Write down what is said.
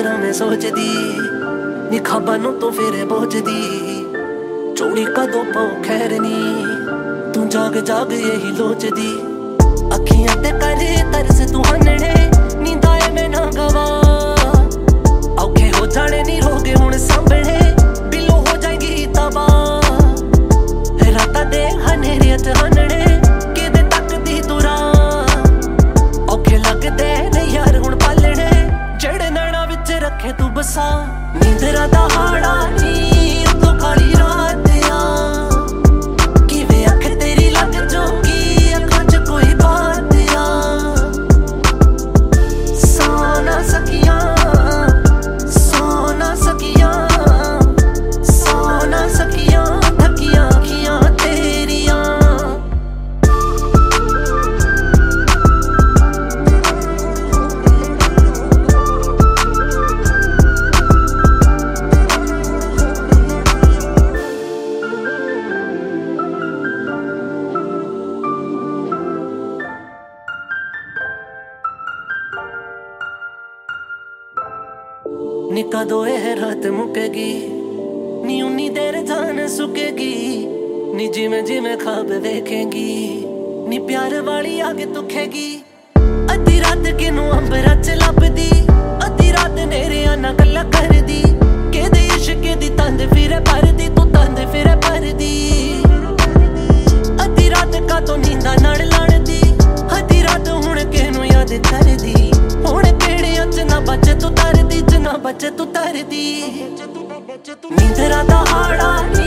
तेरा मैं सोचदी नी खाबा नू तो फेरे बोझदी चोड़ी कदों पाऊं खैर नी तू जाग जाग यही लोचदी अखियां ते करे तरस तू हनने नींद आए मैं ना गवा औखे हो जाने नी रोगे हुण सांभणे बिलो हो जाएगी तबाह रातां दे हनेरे च हनने किदे तक दी तुरा औखे लगदे ने यार हुण पालणे जेड़े नैना विच रखे तू बसा नींदरा दा हाड़ा नी उतों काली रात आ किवें अख तेरी लग जोगी अखां च कोई बात आ सो ना सकियां थकियां अखियां तेरियां नी कदों एह रात मुकेगी नी उन्नी देर जान सुकेगी नी जिमें जिमें ख्वाब देखेगी नी प्यार वाली आगे दुखेगी अद्धी रात किनू अंबरा च लभदी अद्धी रात नेरे आना गल्ला करदी केदे इश्क दी तंद फिरे भरदी तू तंद फिरे भरदी अद्धी रात का तो नींदा नाल लड़दी अद्धी रात हुण किनू याद करदी हुण केड़े अच ना बचे तू तरदी च ना बचे तू तरदी नींदरा दा हाड़ा